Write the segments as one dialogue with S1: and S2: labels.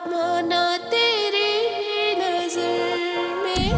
S1: माना तेरी नजर में।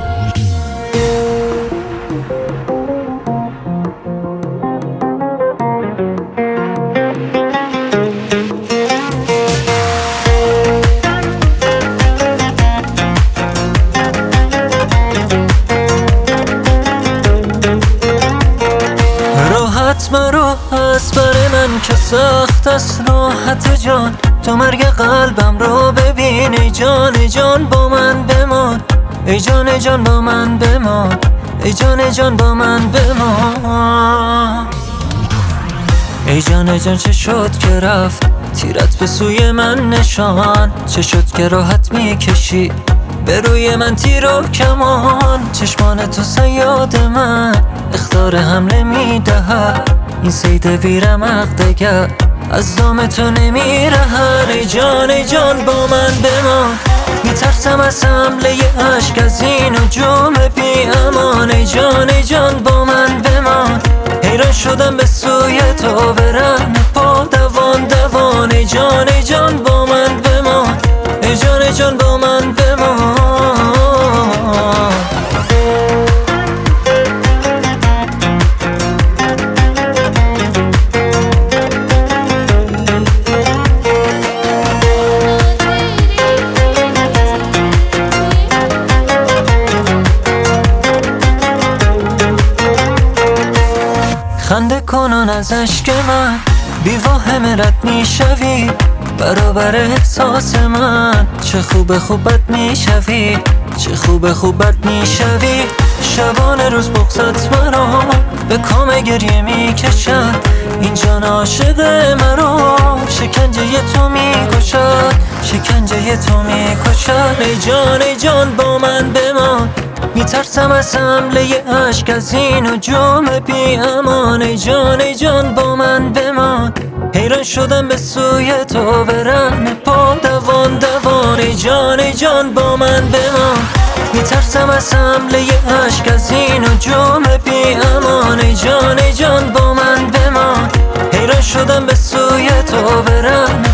S2: راحت مرا از بر من که سخت است راحت جان، تو مرگ قلبم رو ببین ای جان ای جان با من بمان، ای جان ای جان با من بمان، ای جان ای جان با من بمان. ای جان ای جان چه شد که رفت تیرت به سوی من نشان، چه شد که راحت میکشی به روی من تیر و کمان، چشمان تو صیاد من اخطار حمله میدهد، این صید بیرمق دگر از دام تو نمیرهد. ای جان با من بمان، میترسم از حمله اشک از این هجوم بی امان. ای جان با من بمان، حیران شدم به سوی تو برم پا دوان دوان. ای جان با من بمان، ای جان با من بمان. خنده کنون از عشق من بی واهم رد میشوی، برابر احساس من چه خوب بد میشوی، چه خوب بد میشوی. شبانه روز بغضت مرا به کام گریه میکشد، این جان عاشق مرا شکنجه تو میکشد، شکنجه تو میکشد. ای جان با من بمان، میترسم از حمله اشک از این هجوم بی امان. ای جان با من بمان، حیران شدم به سوی تو برم پا دوان دوان. ای جان با من بمان، میترسم از حمله اشک از این هجوم بی امان. ای جان با من بمان، حیران شدم به سوی تو برم